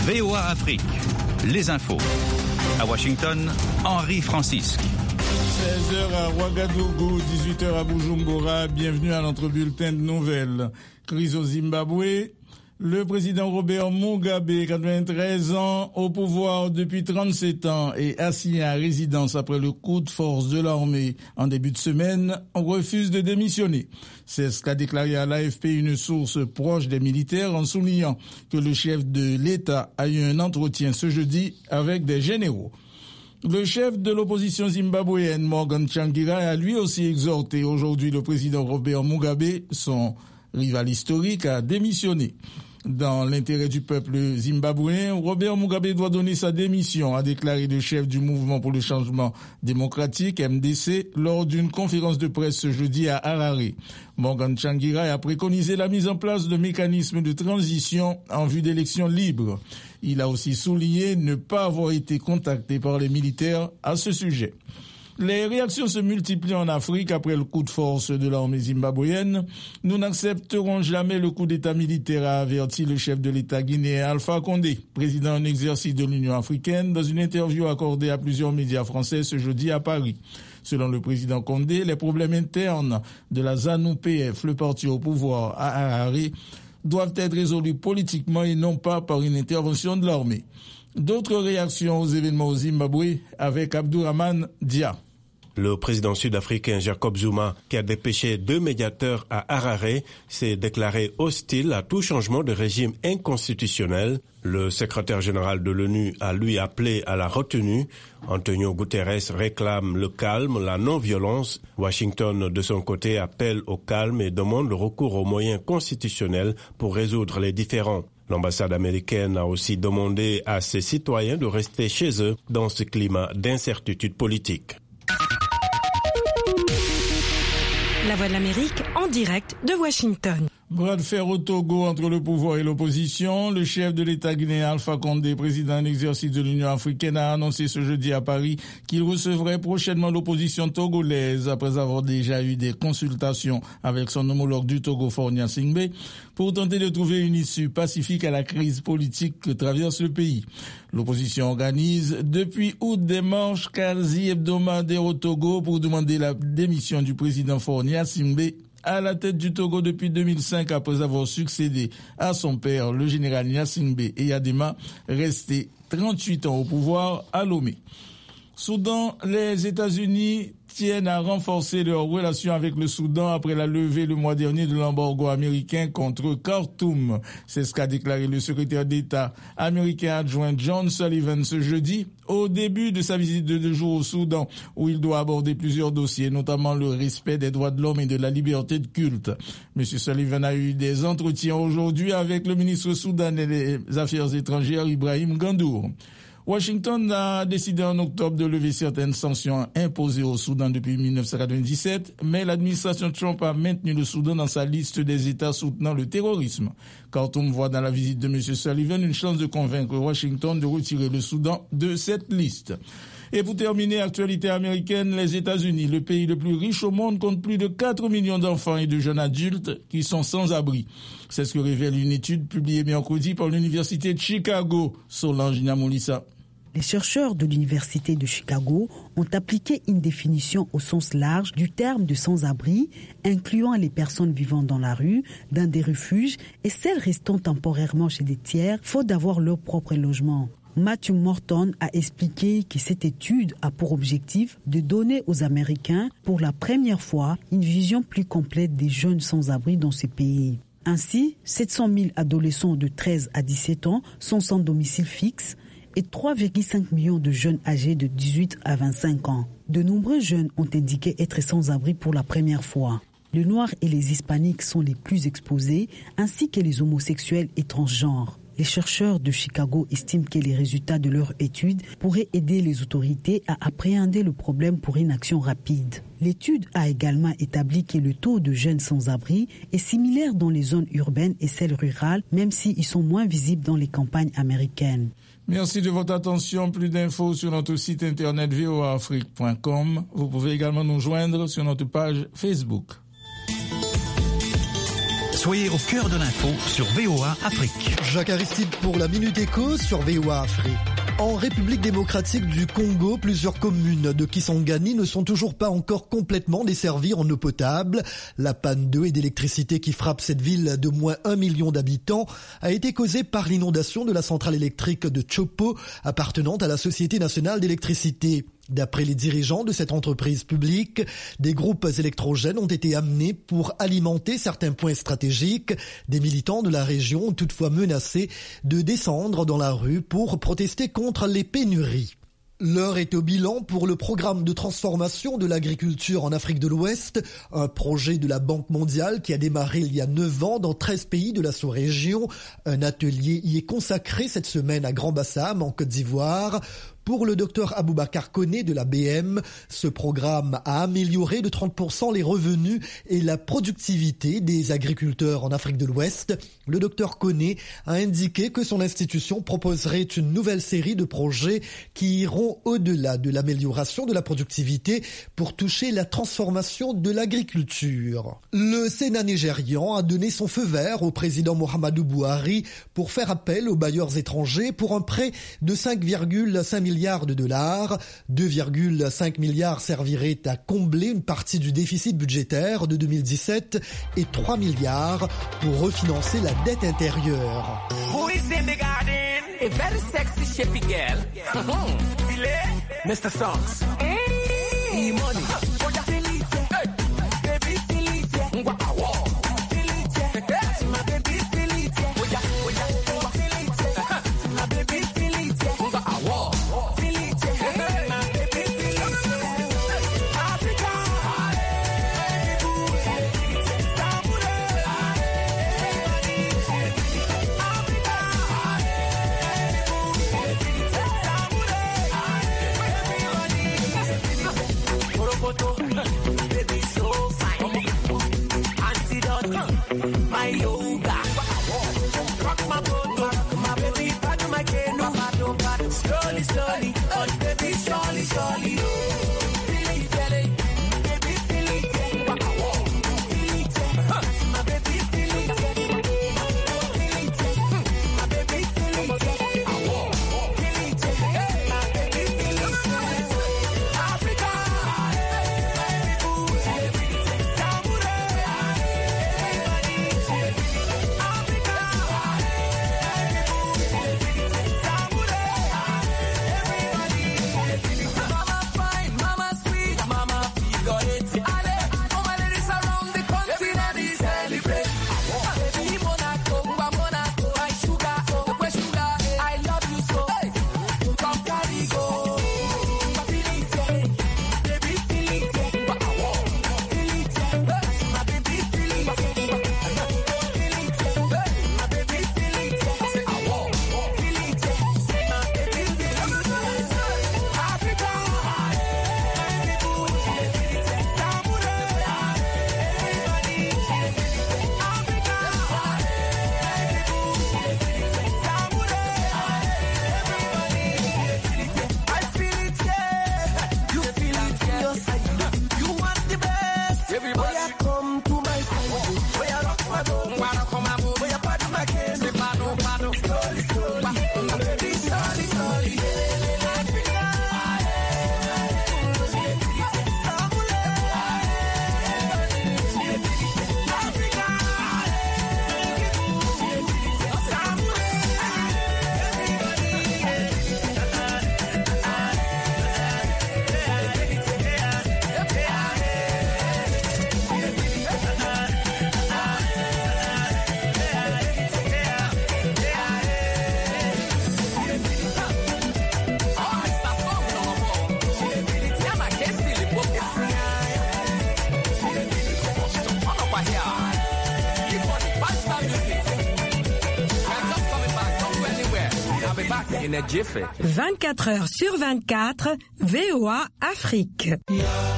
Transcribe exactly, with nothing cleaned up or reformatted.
V O A Afrique, les infos. À Washington, Henri Francisque. seize heures à Ouagadougou, dix-huit heures à Bujumbura. Bienvenue à notre bulletin de nouvelles. Crise au Zimbabwe. Le président Robert Mugabe, quatre-vingt-treize ans, au pouvoir depuis trente-sept ans et assigné à résidence après le coup de force de l'armée en début de semaine, refuse de démissionner. C'est ce qu'a déclaré à l'A F P une source proche des militaires en soulignant que le chef de l'État a eu un entretien ce jeudi avec des généraux. Le chef de l'opposition zimbabwéenne, Morgan Tsvangirai, a lui aussi exhorté aujourd'hui le président Robert Mugabe, son rival historique, à démissionner. Dans l'intérêt du peuple zimbabwéen, Robert Mugabe doit donner sa démission, a déclaré le chef du mouvement pour le changement démocratique, M D C, lors d'une conférence de presse ce jeudi à Harare. Morgan Tsvangirai a préconisé la mise en place de mécanismes de transition en vue d'élections libres. Il a aussi souligné ne pas avoir été contacté par les militaires à ce sujet. Les réactions se multiplient en Afrique après le coup de force de l'armée zimbabwéenne. Nous n'accepterons jamais le coup d'état militaire, a averti le chef de l'État guinéen Alpha Condé, président en exercice de l'Union africaine, dans une interview accordée à plusieurs médias français ce jeudi à Paris. Selon le président Condé, les problèmes internes de la ZANU P F, le parti au pouvoir à Harare, doivent être résolus politiquement et non pas par une intervention de l'armée. D'autres réactions aux événements au Zimbabwe avec Abdourahmane Dia. Le président sud-africain Jacob Zuma, qui a dépêché deux médiateurs à Harare, s'est déclaré hostile à tout changement de régime inconstitutionnel. Le secrétaire général de l'ONU a lui appelé à la retenue. Antonio Guterres réclame le calme, la non-violence. Washington, de son côté, appelle au calme et demande le recours aux moyens constitutionnels pour résoudre les différends. L'ambassade américaine a aussi demandé à ses citoyens de rester chez eux dans ce climat d'incertitude politique. La Voix de l'Amérique en direct de Washington. Bras de fer au Togo entre le pouvoir et l'opposition. Le chef de l'État guinéen Alpha Condé, président en exercice de l'Union africaine, a annoncé ce jeudi à Paris qu'il recevrait prochainement l'opposition togolaise après avoir déjà eu des consultations avec son homologue du Togo, Faure Gnassingbé, pour tenter de trouver une issue pacifique à la crise politique que traverse le pays. L'opposition organise depuis août des marches quasi hebdomadaires au Togo pour demander la démission du président Faure Gnassingbé à la tête du Togo depuis deux mille cinq après avoir succédé à son père, le général Gnassingbé Eyadema, resté trente-huit ans au pouvoir à Lomé. Soudan, les États-Unis tiennent à renforcer leurs relations avec le Soudan après la levée le mois dernier de l'embargo américain contre Khartoum. C'est ce qu'a déclaré le secrétaire d'État américain adjoint John Sullivan ce jeudi, au début de sa visite de deux jours au Soudan, où il doit aborder plusieurs dossiers, notamment le respect des droits de l'homme et de la liberté de culte. M. Sullivan a eu des entretiens aujourd'hui avec le ministre soudanais des Affaires étrangères, Ibrahim Gandour. Washington a décidé en octobre de lever certaines sanctions imposées au Soudan depuis mille neuf cent quatre-vingt-dix-sept, mais l'administration Trump a maintenu le Soudan dans sa liste des États soutenant le terrorisme. Khartoum voit dans la visite de M. Sullivan une chance de convaincre Washington de retirer le Soudan de cette liste. Et pour terminer, actualité américaine, les États-Unis, le pays le plus riche au monde, compte plus de quatre millions d'enfants et de jeunes adultes qui sont sans abri. C'est ce que révèle une étude publiée mercredi par l'Université de Chicago. Solange Nyamulissa. Les chercheurs de l'Université de Chicago ont appliqué une définition au sens large du terme de sans-abri, incluant les personnes vivant dans la rue, dans des refuges et celles restant temporairement chez des tiers, faute d'avoir leur propre logement. Matthew Morton a expliqué que cette étude a pour objectif de donner aux Américains, pour la première fois, une vision plus complète des jeunes sans-abri dans ce pays. Ainsi, sept cent mille adolescents de treize à dix-sept ans sont sans domicile fixe, et trois virgule cinq millions de jeunes âgés de dix-huit à vingt-cinq ans. De nombreux jeunes ont indiqué être sans abri pour la première fois. Les Noirs et les Hispaniques sont les plus exposés, ainsi que les homosexuels et transgenres. Les chercheurs de Chicago estiment que les résultats de leur étude pourraient aider les autorités à appréhender le problème pour une action rapide. L'étude a également établi que le taux de jeunes sans-abri est similaire dans les zones urbaines et celles rurales, même s'ils sont moins visibles dans les campagnes américaines. Merci de votre attention. Plus d'infos sur notre site internet v o a afrique point com. Vous pouvez également nous joindre sur notre page Facebook. Soyez au cœur de l'info sur V O A Afrique. Jacques Aristide pour la Minute Éco sur V O A Afrique. En République démocratique du Congo, plusieurs communes de Kisangani ne sont toujours pas encore complètement desservies en eau potable. La panne d'eau et d'électricité qui frappe cette ville de moins un million d'habitants a été causée par l'inondation de la centrale électrique de Chopo, appartenant à la Société nationale d'électricité. D'après les dirigeants de cette entreprise publique, des groupes électrogènes ont été amenés pour alimenter certains points stratégiques. Des militants de la région ont toutefois menacé de descendre dans la rue pour protester contre les pénuries. L'heure est au bilan pour le programme de transformation de l'agriculture en Afrique de l'Ouest, un projet de la Banque mondiale qui a démarré il y a neuf ans dans treize pays de la sous-région. Un atelier y est consacré cette semaine à Grand-Bassam en Côte d'Ivoire. Pour le docteur Aboubacar Koné de la B M, ce programme a amélioré de trente pour cent les revenus et la productivité des agriculteurs en Afrique de l'Ouest. Le docteur Koné a indiqué que son institution proposerait une nouvelle série de projets qui iront au-delà de l'amélioration de la productivité pour toucher la transformation de l'agriculture. Le Sénat nigérian a donné son feu vert au président Muhammadu Buhari pour faire appel aux bailleurs étrangers pour un prêt de cinq virgule cinq milliards de dollars. deux virgule cinq milliards serviraient à combler une partie du déficit budgétaire de deux mille dix-sept et trois milliards pour refinancer la dette intérieure. Who is in the garden? A very sexy shapy girl. mister Songs. Hey, money. My yoga, rock my boat, my baby, pardon my canoe, slowly, slowly, oh baby, slowly, slowly, feel it, feel it, baby, feel it, feel it, my baby, feel it, feel it, my baby, feel it, feel it, my baby, feel it, Africa, vingt-quatre heures sur vingt-quatre, V O A Afrique. Yeah.